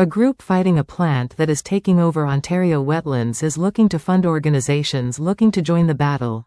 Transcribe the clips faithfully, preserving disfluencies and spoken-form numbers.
A group fighting a plant that is taking over Ontario wetlands is looking to fund organizations looking to join the battle.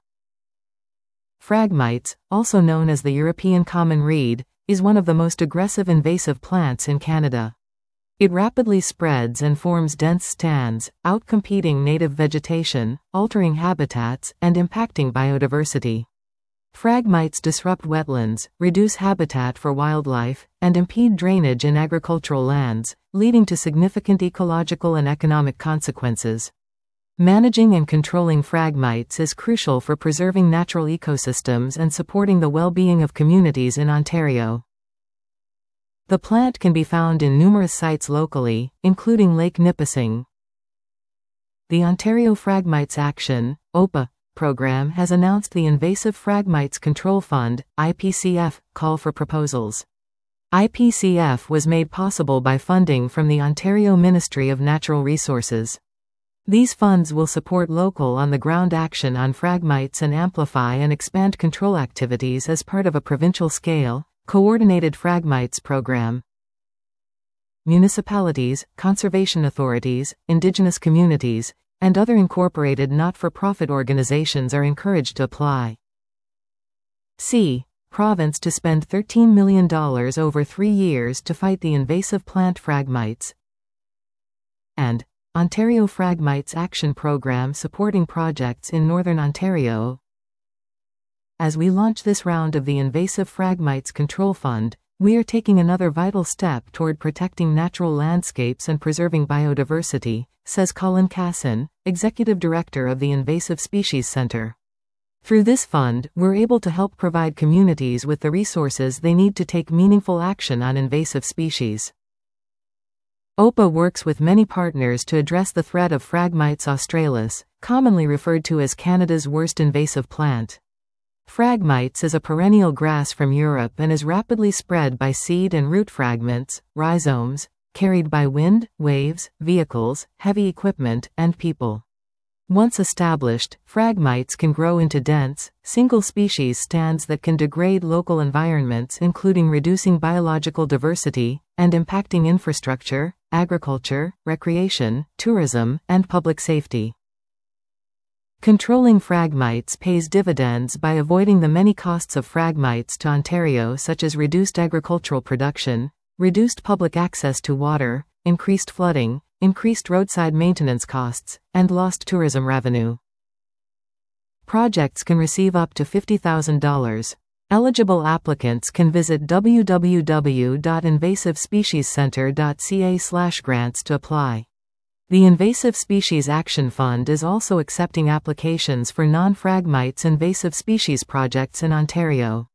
Phragmites, also known as the European common reed, is one of the most aggressive invasive plants in Canada. It rapidly spreads and forms dense stands, outcompeting native vegetation, altering habitats, and impacting biodiversity. Phragmites disrupt wetlands, reduce habitat for wildlife, and impede drainage in agricultural lands, leading to significant ecological and economic consequences. Managing and controlling phragmites is crucial for preserving natural ecosystems and supporting the well-being of communities in Ontario. The plant can be found in numerous sites locally, including Lake Nipissing. The Ontario Phragmites Action (O P A) program has announced the Invasive Phragmites Control Fund (I P C F) call for proposals. I P C F was made possible by funding from the Ontario Ministry of Natural Resources. These funds will support local on-the-ground action on phragmites and amplify and expand control activities as part of a provincial-scale, coordinated phragmites program. Municipalities, conservation authorities, Indigenous communities, and other incorporated not-for-profit organizations are encouraged to apply. C. Province to spend thirteen million dollars over three years to fight the invasive plant phragmites. And Ontario Phragmites Action Program supporting projects in Northern Ontario. As we launch this round of the Invasive Phragmites Control Fund, we are taking another vital step toward protecting natural landscapes and preserving biodiversity, says Colin Casson, Executive Director of the Invasive Species Centre. Through this fund, we're able to help provide communities with the resources they need to take meaningful action on invasive species. O P A works with many partners to address the threat of Phragmites australis, commonly referred to as Canada's worst invasive plant. Phragmites is a perennial grass from Europe and is rapidly spread by seed and root fragments, rhizomes, carried by wind, waves, vehicles, heavy equipment, and people. Once established, phragmites can grow into dense, single-species stands that can degrade local environments, including reducing biological diversity and impacting infrastructure, agriculture, recreation, tourism, and public safety. Controlling phragmites pays dividends by avoiding the many costs of phragmites to Ontario, such as reduced agricultural production, reduced public access to water, increased flooding, increased roadside maintenance costs, and lost tourism revenue. Projects can receive up to fifty thousand dollars. Eligible applicants can visit w w w dot invasive species centre dot c a slash grants to apply. The Invasive Species Action Fund is also accepting applications for non-phragmites invasive species projects in Ontario.